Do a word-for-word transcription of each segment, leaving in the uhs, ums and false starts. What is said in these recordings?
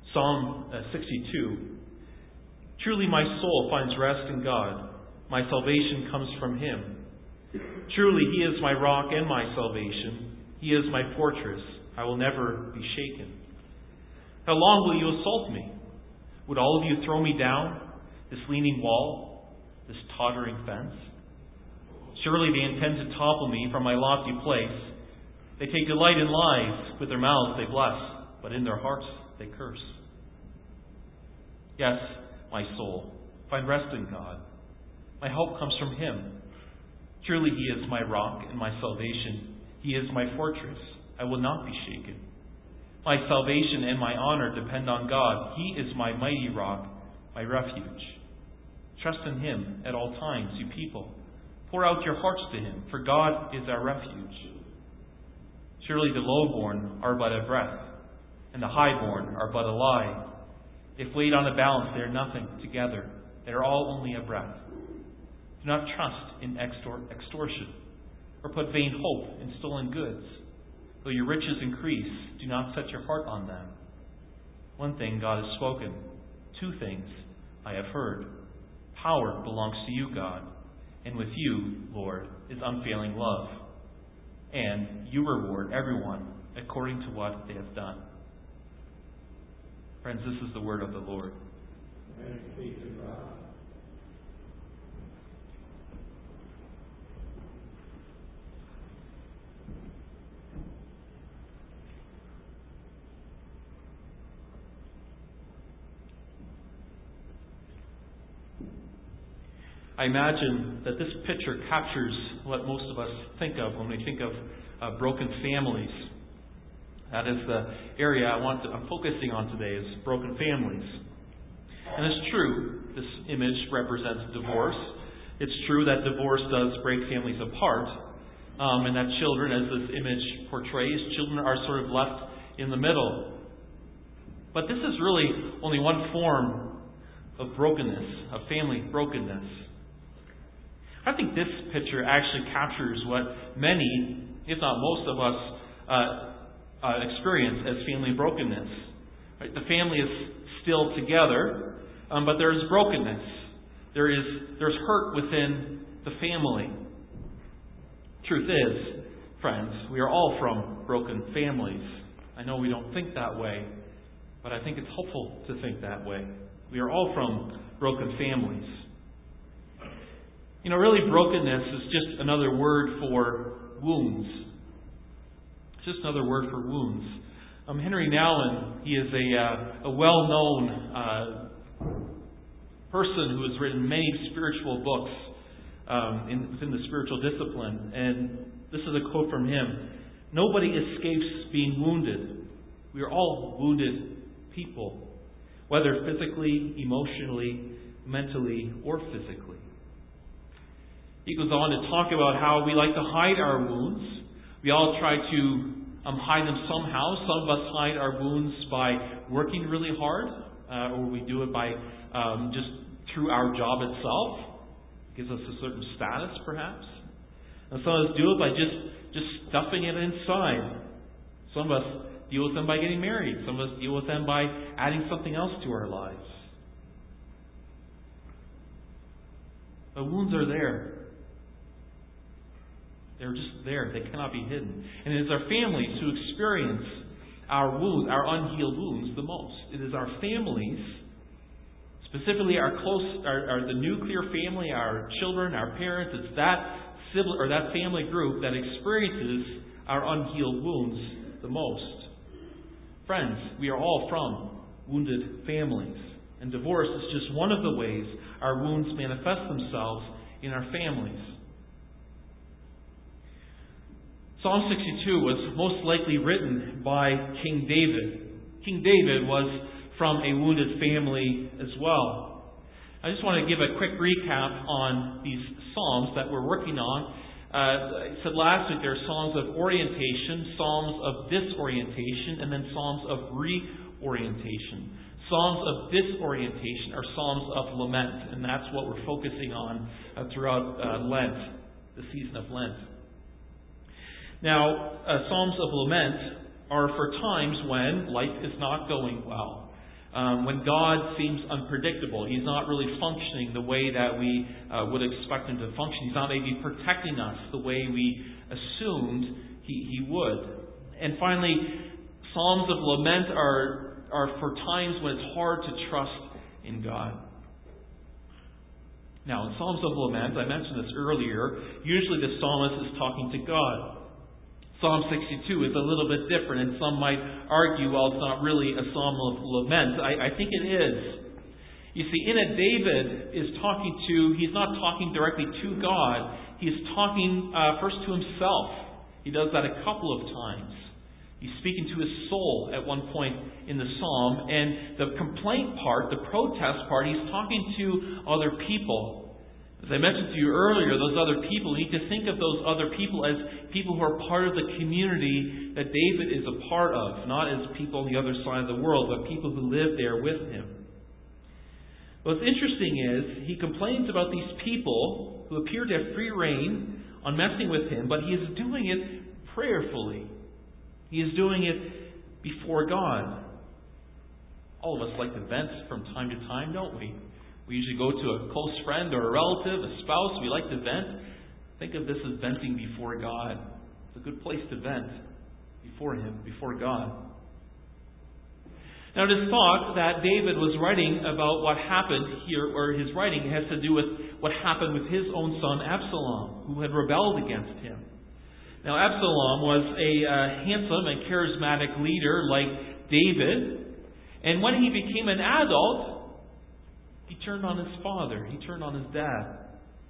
Psalm sixty-two. Truly my soul finds rest in God. My salvation comes from Him. Truly He is my rock and my salvation. He is my fortress. I will never be shaken. How long will you assault me? Would all of you throw me down? This leaning wall? This tottering fence? Surely they intend to topple me from my lofty place. They take delight in lies. With their mouths they bless, but in their hearts they curse. Yes, my soul, find rest in God. My hope comes from Him. Truly He is my rock and my salvation. He is my fortress. I will not be shaken. My salvation and my honor depend on God. He is my mighty rock, my refuge. Trust in Him at all times, you people. Pour out your hearts to Him, for God is our refuge. Surely the lowborn are but a breath, and the highborn are but a lie. If weighed on a balance, they are nothing together. They are all only a breath. Do not trust in extor- extortion, or put vain hope in stolen goods. Though your riches increase, do not set your heart on them. One thing God has spoken. Two things I have heard. Power belongs to you, God, and with you, Lord, is unfailing love. And you reward everyone according to what they have done. Friends, this is the word of the Lord. Thanks be to God. I imagine that this picture captures what most of us think of when we think of uh, broken families. That is the area I want to, I'm focusing on today, is broken families. And it's true, this image represents divorce. It's true that divorce does break families apart, um, and that children, as this image portrays, children are sort of left in the middle. But this is really only one form of brokenness, of family brokenness. I think this picture actually captures what many, if not most of us, uh, uh, experience as family brokenness. Right? The family is still together, um, but there is brokenness. There is there's hurt within the family. Truth is, friends, we are all from broken families. I know we don't think that way, but I think it's helpful to think that way. We are all from broken families. You know, really, brokenness is just another word for wounds. It's just another word for wounds. Um, Henry Nouwen, he is a, uh, a well-known uh, person who has written many spiritual books um, in, within the spiritual discipline. And this is a quote from him. Nobody escapes being wounded. We are all wounded people, whether physically, emotionally, mentally, or physically. He goes on to talk about how we like to hide our wounds. We all try to um, hide them somehow. Some of us hide our wounds by working really hard, uh, or we do it by um, just through our job itself. It gives us a certain status, perhaps. And some of us do it by just, just stuffing it inside. Some of us deal with them by getting married. Some of us deal with them by adding something else to our lives. The wounds are there. They're just there. They cannot be hidden. And it is our families who experience our wounds, our unhealed wounds the most. It is our families, specifically our close, our, our the nuclear family, our children, our parents. It's that sibling or that family group that experiences our unhealed wounds the most. Friends, we are all from wounded families, and divorce is just one of the ways our wounds manifest themselves in our families. Psalm sixty-two was most likely written by King David. King David was from a wounded family as well. I just want to give a quick recap on these psalms that we're working on. Uh, I said last week there are psalms of orientation, psalms of disorientation, and then psalms of reorientation. Psalms of disorientation are psalms of lament, and that's what we're focusing on uh, throughout uh, Lent, the season of Lent. Now, uh, Psalms of Lament are for times when life is not going well. Um, when God seems unpredictable, He's not really functioning the way that we uh, would expect Him to function. He's not maybe protecting us the way we assumed He, he would. And finally, Psalms of lament are, are for times when it's hard to trust in God. Now, in Psalms of lament, I mentioned this earlier, usually the psalmist is talking to God. Psalm sixty-two is a little bit different, and some might argue, well, it's not really a psalm of lament. I, I think it is. You see, in it, David is talking to, he's not talking directly to God. He's talking uh, first to himself. He does that a couple of times. He's speaking to his soul at one point in the psalm, and the complaint part, the protest part, he's talking to other people. As I mentioned to you earlier, those other people, you need to think of those other people as people who are part of the community that David is a part of, not as people on the other side of the world, but people who live there with him. What's interesting is, he complains about these people who appear to have free rein on messing with him, but he is doing it prayerfully. He is doing it before God. All of us like to vent from time to time, don't we? We usually go to a close friend or a relative, a spouse. We like to vent. Think of this as venting before God. It's a good place to vent before Him, before God. Now, it is thought that David was writing about what happened here, or his writing has to do with what happened with his own son Absalom, who had rebelled against him. Now, Absalom was a uh, handsome and charismatic leader like David, and when he became an adult, he turned on his father. He turned on his dad.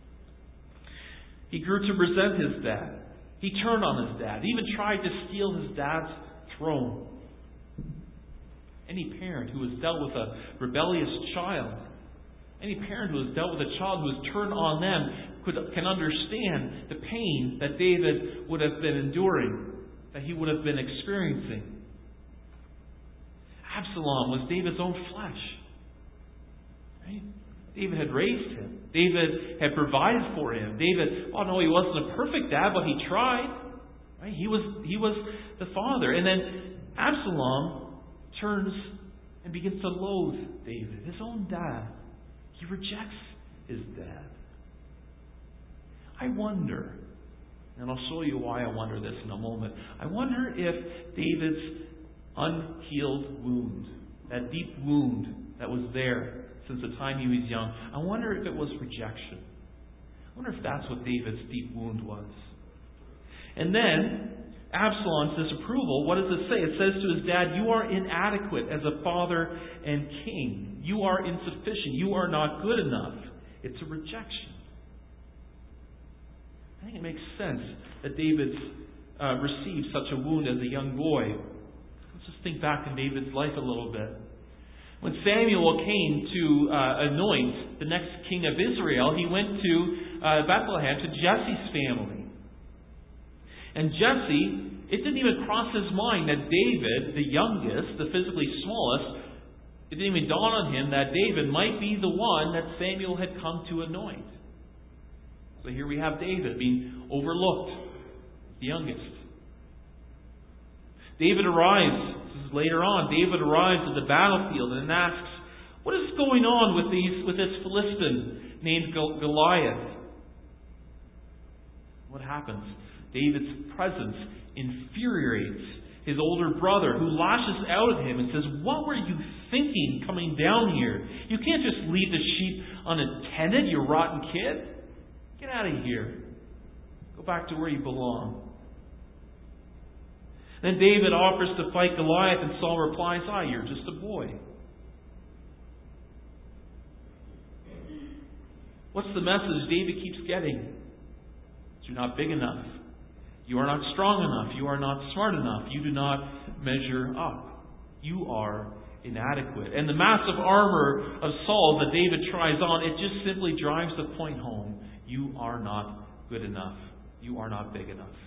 He grew to resent his dad. He turned on his dad. He even tried to steal his dad's throne. Any parent who has dealt with a rebellious child, any parent who has dealt with a child who has turned on them, could, can understand the pain that David would have been enduring, that he would have been experiencing. Absalom was David's own flesh. Right? David had raised him. David had provided for him. David, oh no, he wasn't a perfect dad, but he tried. Right? He was he was the father. And then Absalom turns and begins to loathe David, his own dad. He rejects his dad. I wonder, and I'll show you why I wonder this in a moment. I wonder if David's unhealed wound, that deep wound that was there since the time he was young, I wonder if it was rejection. I wonder if that's what David's deep wound was. And then, Absalom's disapproval, what does it say? It says to his dad, you are inadequate as a father and king. You are insufficient. You are not good enough. It's a rejection. I think it makes sense that David uh, received such a wound as a young boy. Let's just think back in David's life a little bit. When Samuel came to uh, anoint the next king of Israel, he went to uh, Bethlehem, to Jesse's family. And Jesse, it didn't even cross his mind that David, the youngest, the physically smallest, it didn't even dawn on him that David might be the one that Samuel had come to anoint. So here we have David being overlooked, the youngest. David arrives. Later on, David arrives at the battlefield and asks, what is going on with these with this Philistine named Goliath? What happens? David's presence infuriates his older brother, who lashes out at him and says, what were you thinking coming down here? You can't just leave the sheep unattended, you rotten kid. Get out of here. Go back to where you belong. Then David offers to fight Goliath, and Saul replies, ah, you're just a boy. What's the message David keeps getting? You're not big enough. You are not strong enough. You are not smart enough. You do not measure up. You are inadequate. And the massive armor of Saul that David tries on, it just simply drives the point home. You are not good enough. You are not big enough.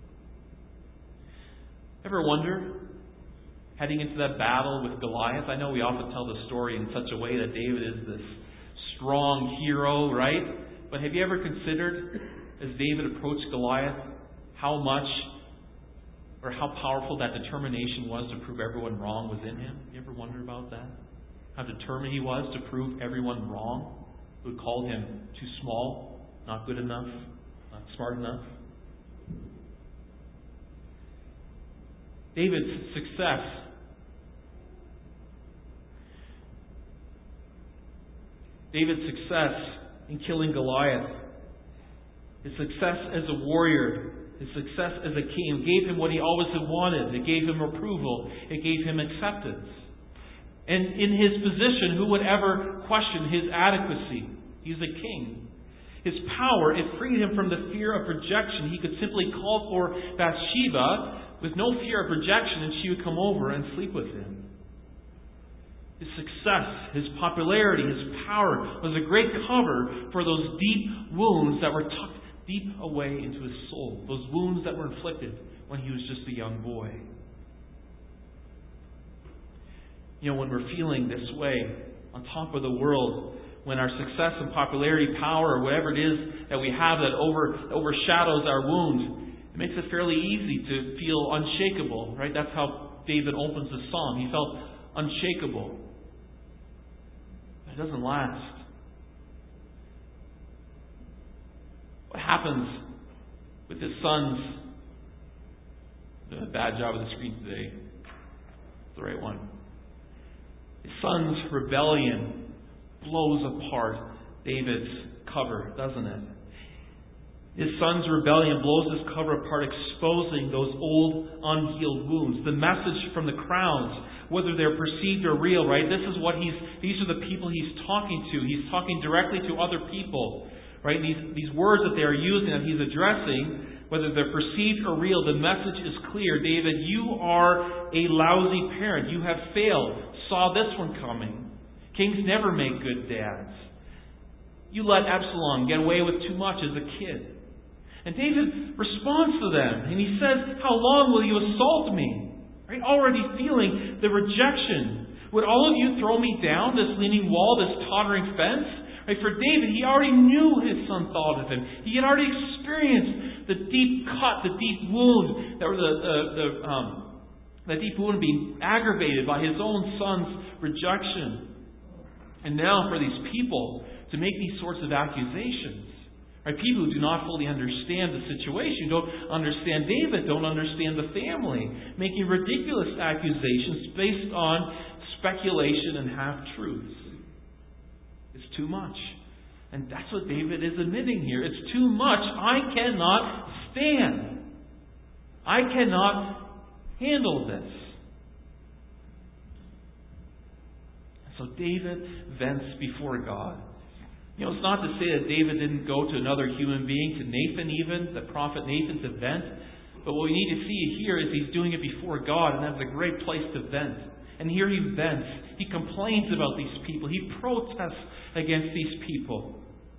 Ever wonder, heading into that battle with Goliath, I know we often tell the story in such a way that David is this strong hero, right? But have you ever considered, as David approached Goliath, how much or how powerful that determination was to prove everyone wrong was in him? You ever wonder about that? how determined he was to prove everyone wrong, who had called him too small, not good enough, not smart enough. David's success David's success in killing Goliath, his success as a warrior, his success as a king, gave him what he always had wanted. It gave him approval. It gave him acceptance. And in his position, who would ever question his adequacy? He's a king. His power, it freed him from the fear of rejection. He could simply call for Bathsheba with no fear of rejection, and she would come over and sleep with him. His success, his popularity, his power was a great cover for those deep wounds that were tucked deep away into his soul. Those wounds that were inflicted when he was just a young boy. You know, when we're feeling this way, on top of the world, when our success and popularity, power, or whatever it is that we have that over that overshadows our wounds, it makes it fairly easy to feel unshakable, right? That's how David opens the psalm. He felt unshakable. But it doesn't last. What happens with his sons? I'm doing a bad job of the screen today. It's the right one. His son's rebellion blows apart David's cover, doesn't it? His son's rebellion blows his cover apart, exposing those old, unhealed wounds. The message from the crowds, whether they're perceived or real, right? This is what he's, these are the people he's talking to. He's talking directly to other people, right? These, these words that they are using, that he's addressing, whether they're perceived or real, the message is clear. David, you are a lousy parent. You have failed. Saw this one coming. Kings never make good dads. You let Absalom get away with too much as a kid. And David responds to them, and he says, how long will you assault me? Right? Already feeling the rejection. Would all of you throw me down this leaning wall, this tottering fence? Right? For David, he already knew his son thought of him. He had already experienced the deep cut, the deep wound, that were the, the, the um, the deep wound being aggravated by his own son's rejection. And now for these people to make these sorts of accusations, right? People who do not fully understand the situation, don't understand David, don't understand the family, making ridiculous accusations based on speculation and half-truths. It's too much. And that's what David is admitting here. It's too much. I cannot stand. I cannot handle this. So David vents before God. You know, it's not to say that David didn't go to another human being, to Nathan even, the prophet Nathan, to vent. But what we need to see here is he's doing it before God, and that's a great place to vent. And here he vents. He complains about these people. He protests against these people.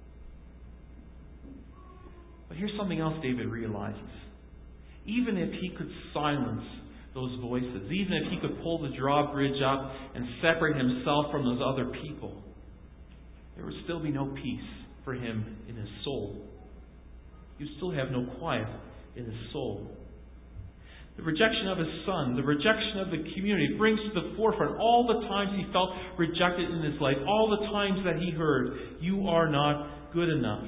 But here's something else David realizes. Even if he could silence those voices, even if he could pull the drawbridge up and separate himself from those other people, there would still be no peace for him in his soul. He would still have no quiet in his soul. The rejection of his son, the rejection of the community, brings to the forefront all the times he felt rejected in his life, all the times that he heard, you are not good enough.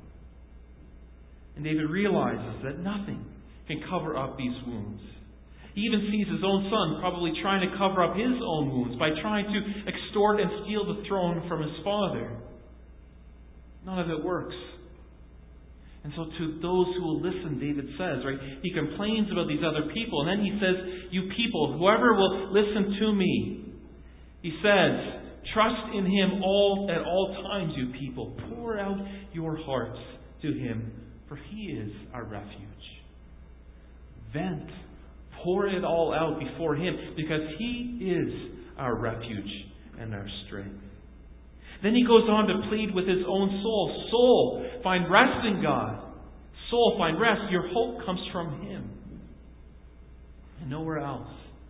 And David realizes that nothing can cover up these wounds. He even sees his own son probably trying to cover up his own wounds by trying to extort and steal the throne from his father. None of it works. And so to those who will listen, David says, right, he complains about these other people. And then he says, you people, whoever will listen to me, he says, trust in him all at all times, you people. Pour out your hearts to him, for he is our refuge. Vent. Pour it all out before him, because he is our refuge and our strength. Then he goes on to plead with his own soul. Soul, find rest in God. Soul, find rest. Your hope comes from him and nowhere else.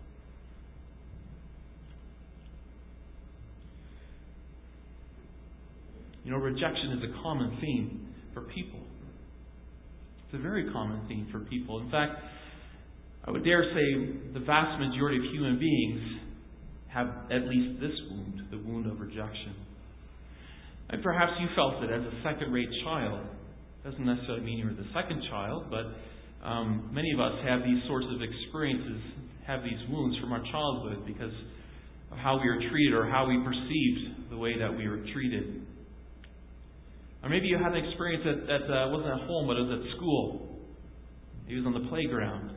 You know, rejection is a common theme for people. It's a very common theme for people. In fact, I would dare say the vast majority of human beings have at least this wound, the wound of rejection. And perhaps you felt it as a second-rate child. Doesn't necessarily mean you were the second child, but um, many of us have these sorts of experiences, have these wounds from our childhood because of how we were treated or how we perceived the way that we were treated. Or maybe you had an experience that, that uh, wasn't at home, but it was at school. Maybe it was on the playground.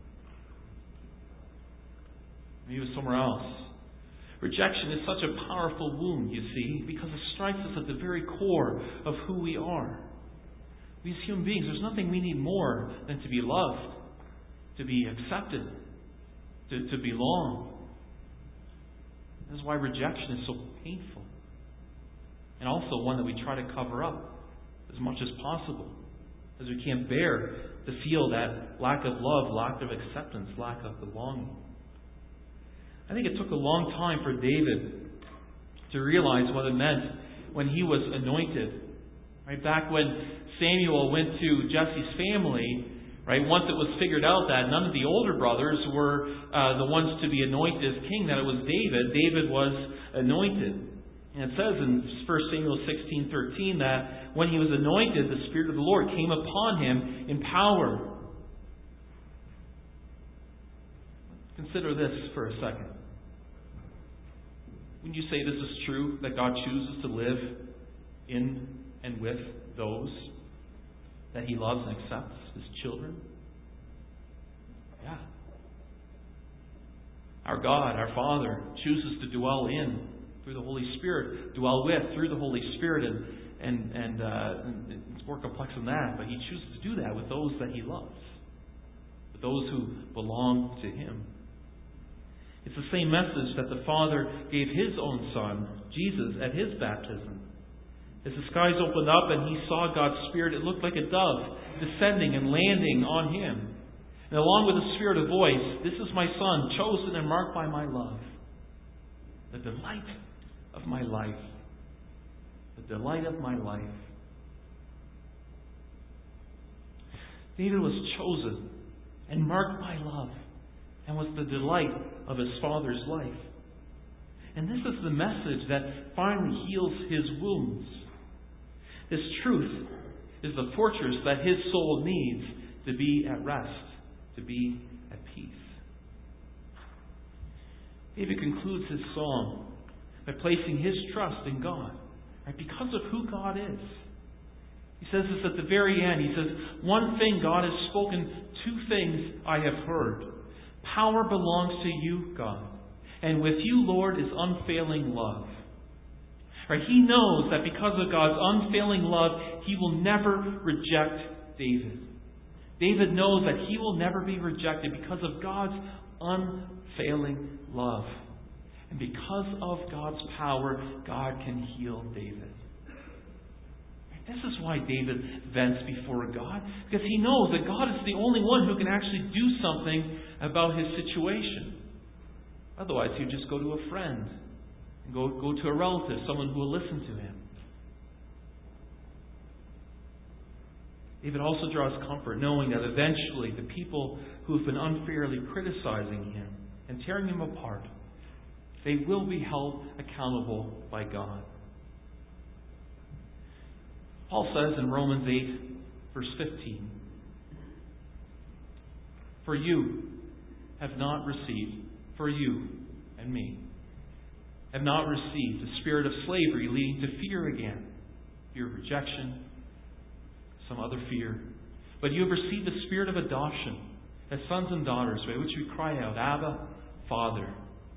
Maybe it was somewhere else. Rejection is such a powerful wound, you see, because it strikes us at the very core of who we are. We as human beings, there's nothing we need more than to be loved, to be accepted, to, to belong. That's why rejection is so painful. And also one that we try to cover up as much as possible, because we can't bear to feel that lack of love, lack of acceptance, lack of belonging. I think it took a long time for David to realize what it meant when he was anointed. Right back when Samuel went to Jesse's family, right, once it was figured out that none of the older brothers were uh, the ones to be anointed as king, that it was David, David was anointed. And it says in First Samuel sixteen thirteen that when he was anointed, the Spirit of the Lord came upon him in power. Consider this for a second. Wouldn't you say this is true, that God chooses to live in and with those that He loves and accepts, His children? Yeah. Our God, our Father, chooses to dwell in through the Holy Spirit, dwell with through the Holy Spirit, and and and, uh, and it's more complex than that, but He chooses to do that with those that He loves, with those who belong to Him. It's the same message that the Father gave His own Son, Jesus, at His baptism. As the skies opened up and He saw God's Spirit, it looked like a dove descending and landing on Him. And along with the Spirit a voice, "This is my Son, chosen and marked by my love, the delight of my life." The delight of my life. David was chosen and marked by love, and was the delight of his father's life. And this is the message that finally heals his wounds. This truth is the fortress that his soul needs to be at rest, to be at peace. David concludes his song by placing his trust in God, right, because of who God is. He says this at the very end. He says, "One thing God has spoken, two things I have heard. Power belongs to you, God, and with you, Lord, is unfailing love." Right? He knows that because of God's unfailing love, He will never reject David. David knows that he will never be rejected because of God's unfailing love. And because of God's power, God can heal David. This is why David vents before God, because he knows that God is the only one who can actually do something about his situation. Otherwise, he'd just go to a friend, and go, go to a relative, someone who will listen to him. David also draws comfort knowing that eventually the people who have been unfairly criticizing him and tearing him apart, they will be held accountable by God. Paul says in Romans eight, verse fifteen, "For you have not received, for you and me, have not received the spirit of slavery leading to fear again, fear of rejection, some other fear, but you have received the spirit of adoption as sons and daughters, by which we cry out, Abba, Father."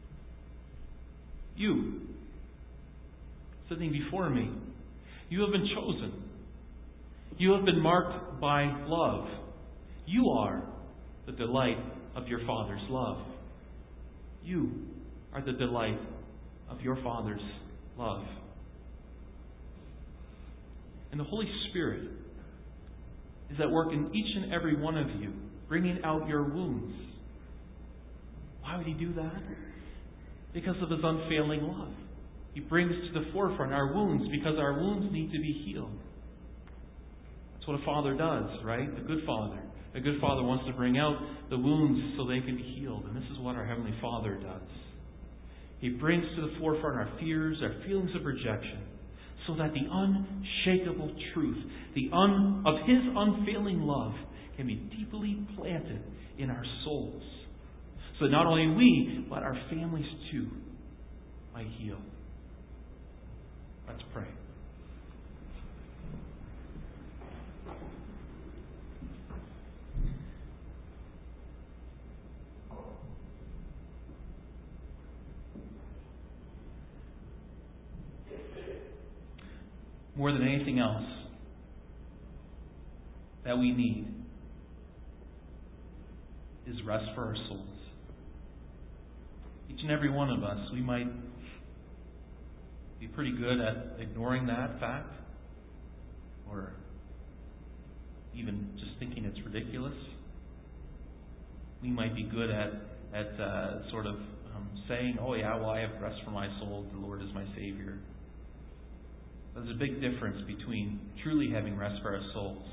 You, sitting before me, you have been chosen. You have been marked by love. You are the delight of your Father's love. You are the delight of your Father's love. And the Holy Spirit is at work in each and every one of you, bringing out your wounds. Why would He do that? Because of His unfailing love. He brings to the forefront our wounds because our wounds need to be healed. That's what a father does, right? A good father. A good father wants to bring out the wounds so they can be healed. And this is what our Heavenly Father does. He brings to the forefront our fears, our feelings of rejection, so that the unshakable truth, the un, of His unfailing love, can be deeply planted in our souls. So not only we, but our families too, might heal. Let's pray. More than anything else that we need is rest for our souls. Each and every one of us, we might be pretty good at ignoring that fact, or even just thinking it's ridiculous. We might be good at at uh, sort of um, saying, "Oh yeah, well I have rest for my soul. The Lord is my Savior." There's a big difference between truly having rest for our souls,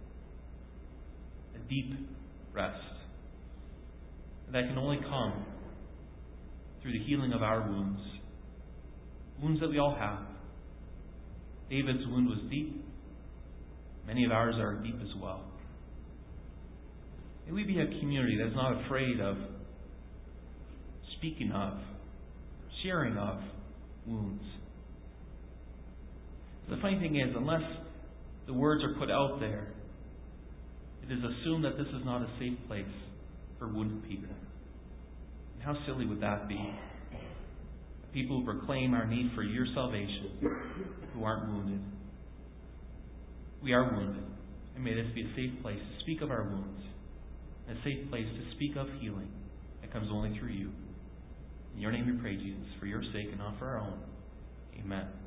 a deep rest that can only come through the healing of our wounds, wounds that we all have. David's wound was deep. Many of ours are deep as well. May we be a community that is not afraid of speaking of, sharing of wounds. The funny thing is, unless the words are put out there, it is assumed that this is not a safe place for wounded people. And how silly would that be? People who proclaim our need for your salvation, who aren't wounded. We are wounded, and may this be a safe place to speak of our wounds, a safe place to speak of healing that comes only through you. In your name we pray, Jesus, for your sake and not for our own. Amen.